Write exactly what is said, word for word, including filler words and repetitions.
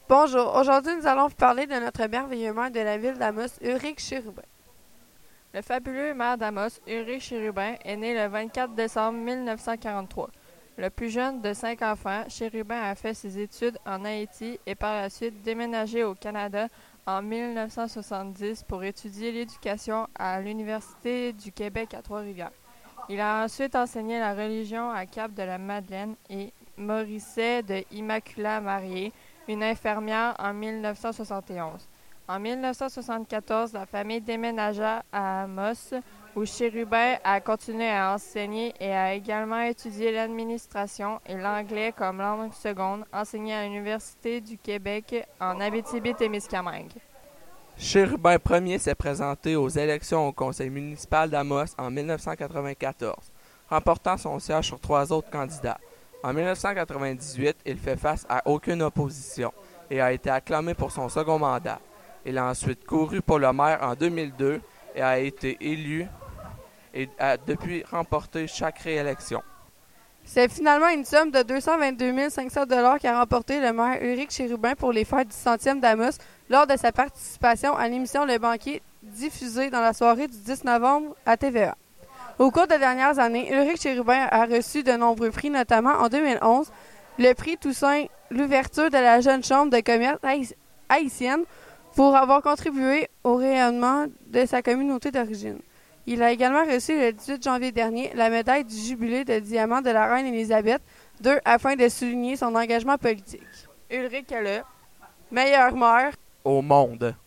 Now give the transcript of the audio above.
Bonjour, aujourd'hui nous allons vous parler de notre merveilleux maire de la ville d'Amos, Ulrich Chérubin. Le fabuleux maire d'Amos, Ulrich Chérubin, est né le vingt-quatre décembre mille neuf cent quarante-trois. Le plus jeune de cinq enfants, Chérubin a fait ses études en Haïti et par la suite déménagé au Canada en mille neuf cent soixante-dix pour étudier l'éducation à l'Université du Québec à Trois-Rivières. Il a ensuite enseigné la religion à Cap-de-la-Madeleine et Moricet de Immaculat-Marié, une infirmière, en mille neuf cent soixante et onze. En mille neuf cent soixante-quatorze, la famille déménagea à Amos, où Chérubin a continué à enseigner et a également étudié l'administration et l'anglais comme langue seconde, enseigné à l'Université du Québec en Abitibi-Témiscamingue. Chérubin Ier s'est présenté aux élections au conseil municipal d'Amos en mille neuf cent quatre-vingt-quatorze, remportant son siège sur trois autres candidats. En mille neuf cent quatre-vingt-dix-huit, il fait face à aucune opposition et a été acclamé pour son second mandat. Il a ensuite couru pour le maire en deux mille deux et a été élu et a depuis remporté chaque réélection. C'est finalement une somme de deux cent vingt-deux mille cinq cents dollars qu'a remporté le maire Ulrich Chérubin pour les fêtes du centième d'Amos lors de sa participation à l'émission Le Banquier diffusée dans la soirée du dix novembre à T V A. Au cours des dernières années, Ulrich Chérubin a reçu de nombreux prix, notamment en deux mille onze, le prix Toussaint, l'ouverture de la Jeune Chambre de commerce haïtienne pour avoir contribué au rayonnement de sa communauté d'origine. Il a également reçu le dix-huit janvier dernier la médaille du jubilé de diamant de la reine Élisabeth deux afin de souligner son engagement politique. Ulrich est le meilleur maire Au monde.